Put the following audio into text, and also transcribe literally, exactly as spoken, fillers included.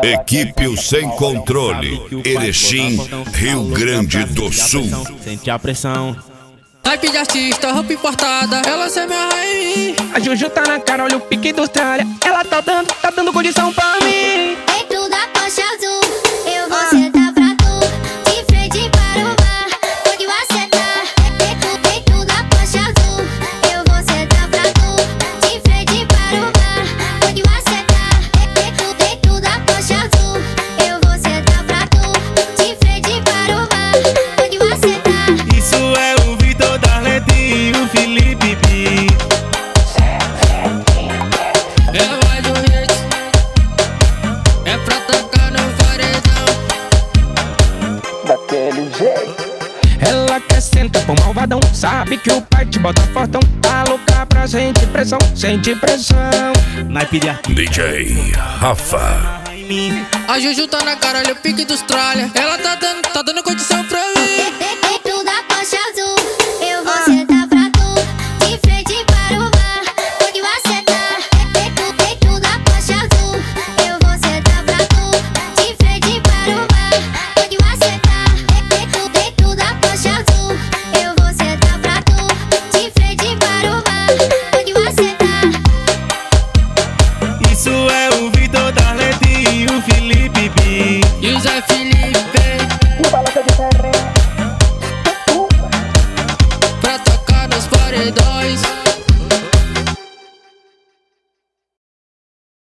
Equipe O Sem Controle, Erechim, Rio Grande do Sul. Sente a pressão. Naipe de artista, roupa importada, ela se amarra em mim. A Juju tá na cara, olha o pique do Austrália. Ela tá dando, tá dando condição pra mim. Dentro da Porsche azul, eu vou sentar pra tu, de frente para o mar, onde você tá. Dentro, dentro da Porsche azul, eu vou sentar pra tu, de frente para o mar, onde você tá. Dentro, dentro da Porsche azul, eu vou sentar pra tu, de frente para o mar, onde você tá. Isso é o Vitor Darlene e o Felipe B. Ela vai do hit, é pra tocar no paredão. Daquele jeito. Ela quer sentar pro malvadão, sabe que o pai te bota fortão. Tá louca pra gente pressão, sente pressão. Naipe de artista. D J Rafa. A Juju tá na cara, olha o pique do Austrália. Ela tá dando, tá dando condição pra mim.